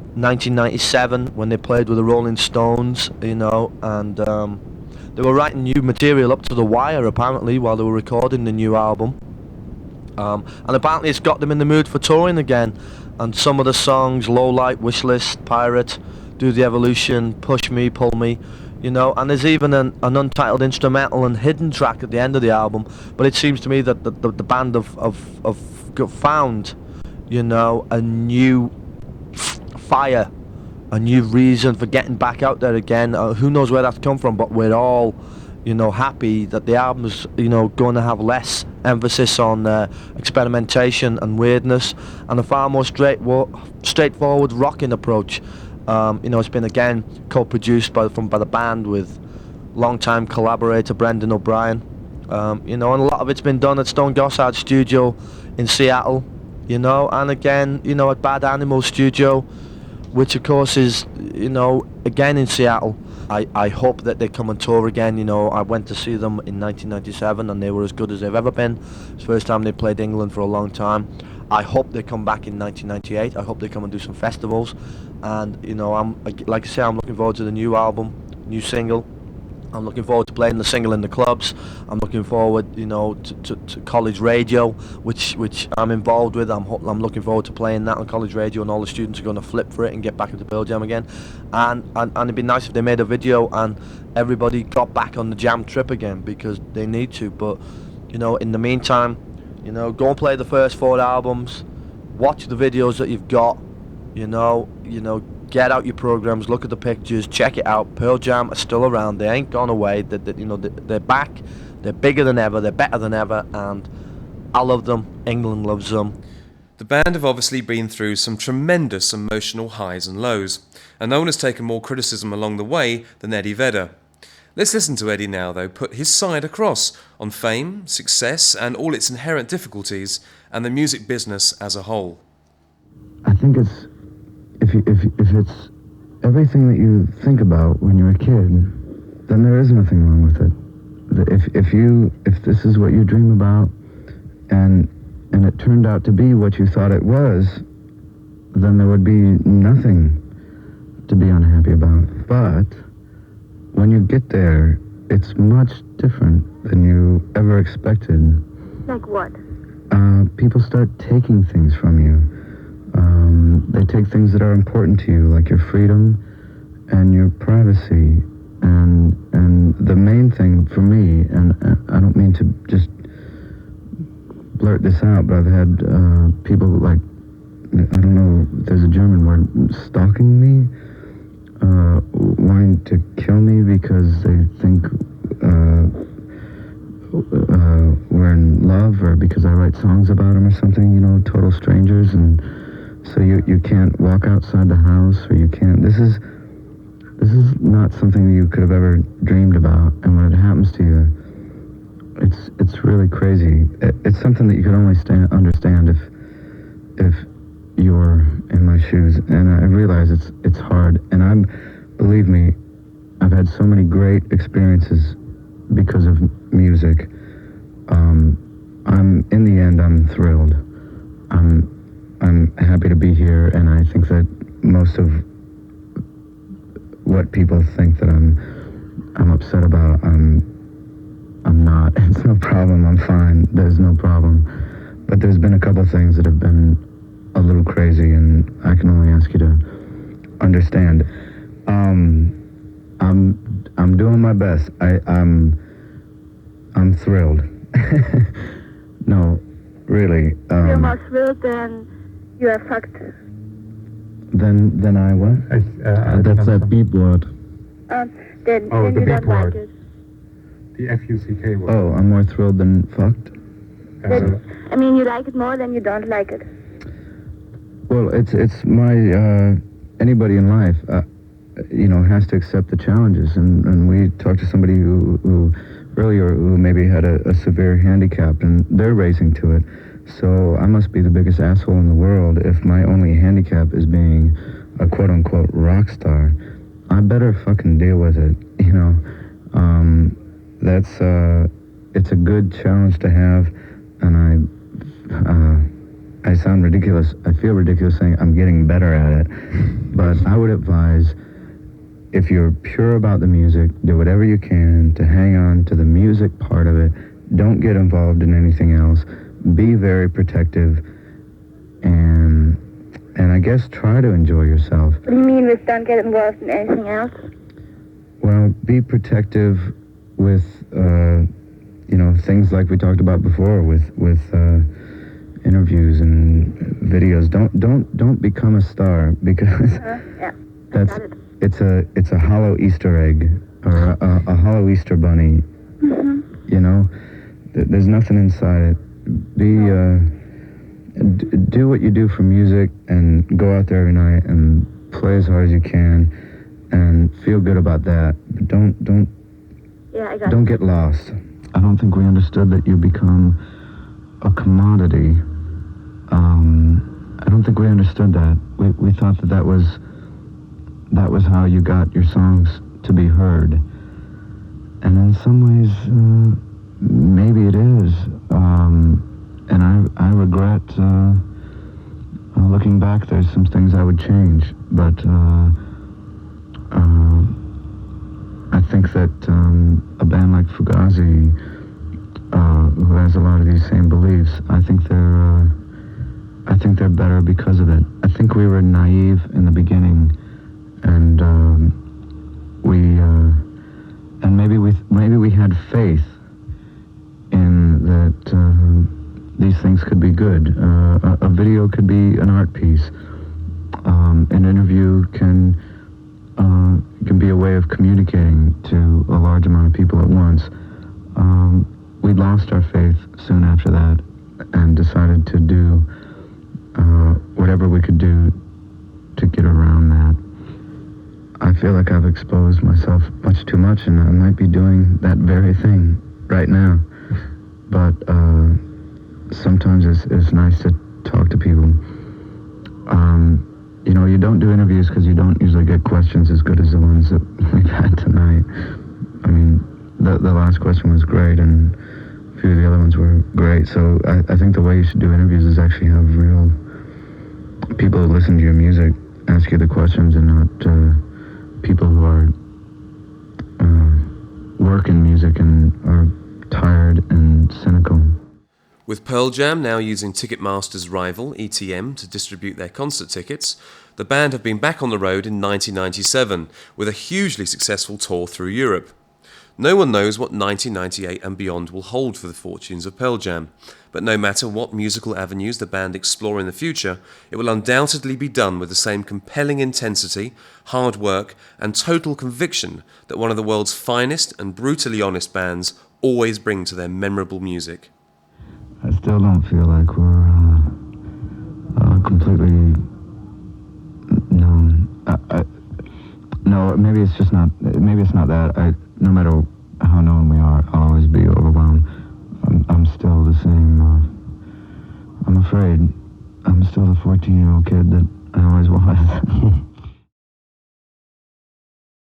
1997 when they played with the Rolling Stones, you know, and they were writing new material up to the wire apparently while they were recording the new album. And apparently it's got them in the mood for touring again. And some of the songs, Low Light, Wishlist, Pirate, Do the Evolution, Push Me, Pull Me, you know, and there's even an untitled instrumental and hidden track at the end of the album. But it seems to me that the band have found, you know, a new fire, a new reason for getting back out there again. Who knows where that's come from, but we're all, you know, happy that the album's, you know, going to have less emphasis on experimentation and weirdness and a far more straightforward rocking approach. You know, it's been again co-produced by the band with longtime collaborator Brendan O'Brien. You know, and a lot of it's been done at Stone Gossard Studio in Seattle, you know, and again, you know, at Bad Animal Studio, which of course is, you know, again in Seattle. I hope that they come and tour again. You know, I went to see them in 1997 and they were as good as they've ever been. It's the first time they played England for a long time. I hope they come back in 1998. I hope they come and do some festivals. And, you know, like I say, I'm looking forward to the new album, new single. I'm looking forward to playing the single in the clubs. I'm looking forward, you know, to college radio, which I'm involved with. I'm looking forward to playing that on college radio, and all the students are going to flip for it and get back into Pearl Jam again. And it'd be nice if they made a video and everybody got back on the Jam trip again, because they need to. But, you know, in the meantime, you know, go and play the first 4 albums, watch the videos that you've got, you know, get out your programs, look at the pictures, check it out. Pearl Jam are still around. They ain't gone away. You know, they're back. They're bigger than ever. They're better than ever. And I love them. England loves them. The band have obviously been through some tremendous emotional highs and lows, and no one has taken more criticism along the way than Eddie Vedder. Let's listen to Eddie now, though, put his side across on fame, success, and all its inherent difficulties, and the music business as a whole. I think it's if it's everything that you think about when you're a kid, then there is nothing wrong with it. If this is what you dream about, and it turned out to be what you thought it was, then there would be nothing to be unhappy about. But when you get there, it's much different than you ever expected. Like what? People start taking things from you. They take things that are important to you, like your freedom and your privacy. And the main thing for me, and I don't mean to just blurt this out, but I've had people like, I don't know, there's a German word, stalking me, wanting to kill me because they think we're in love, or because I write songs about them or something, you know, total strangers, and so you can't walk outside the house, or you can't, this is not something you could have ever dreamed about, and when it happens to you, it's really crazy. It's something that you could only understand if you're in my shoes, and I realize it's hard, and believe me, I've had so many great experiences because of music. In the end, I'm thrilled. I'm happy to be here, and I think that most of what people think that I'm upset about, I'm not. It's no problem. I'm fine. There's no problem. But there's been a couple of things that have been a little crazy, and I can only ask you to understand. I'm doing my best. I'm thrilled. No, really. You're more thrilled than you are fucked. Then I what? That's that beep word. Then the you don't beep like word. it. The F-U-C-K word. Oh, I'm more thrilled than fucked? I mean, you like it more than you don't like it. Well, it's my, anybody in life, has to accept the challenges. And we talked to somebody who earlier who maybe had a severe handicap, and they're racing to it. So I must be the biggest asshole in the world if my only handicap is being a quote-unquote rock star. I better fucking deal with it, you know. It's a good challenge to have, and I sound ridiculous. I feel ridiculous saying I'm getting better at it, but I would advise, if you're pure about the music, do whatever you can to hang on to the music part of it. Don't get involved in anything else. Be very protective, and I guess try to enjoy yourself. What do you mean with don't get involved in anything else? Well, be protective with, things like we talked about before with interviews and videos. Don't become a star, because Yeah. it's a hollow Easter egg, or a hollow Easter bunny. Mm-hmm. You know, there's nothing inside it. Do what you do for music, and go out there every night and play as hard as you can, and feel good about that. But don't get lost. I don't think we understood that you become a commodity. I don't think we understood that. We thought that was how you got your songs to be heard. And in some ways, maybe it is. And I regret, looking back, there's some things I would change. But I think that a band like Fugazi, who has a lot of these same beliefs, I think they're better because of it. I think we were naive in the beginning, and maybe we had faith in that these things could be good. A video could be an art piece. An interview can be a way of communicating to a large amount of people at once. We lost our faith soon after that, and decided to do whatever we could do to get around that. I feel like I've exposed myself much too much, and I might be doing that very thing right now. But sometimes it's nice to talk to people. You don't do interviews because you don't usually get questions as good as the ones that we've had tonight. I mean, the last question was great, and a few of the other ones were great. So I think the way you should do interviews is actually have real people who listen to your music ask you the questions, and not people who are work in music and are tired and cynical. With Pearl Jam now using Ticketmaster's rival, ETM, to distribute their concert tickets, the band have been back on the road in 1997 with a hugely successful tour through Europe. No one knows what 1998 and beyond will hold for the fortunes of Pearl Jam, but no matter what musical avenues the band explore in the future, it will undoubtedly be done with the same compelling intensity, hard work, and total conviction that one of the world's finest and brutally honest bands always bring to their memorable music. I still don't feel like we're completely known. No, maybe it's just not. Maybe it's not that. No matter how known we are, I'll always be overwhelmed. I'm still the same. I'm afraid I'm still the 14-year-old kid that I always was.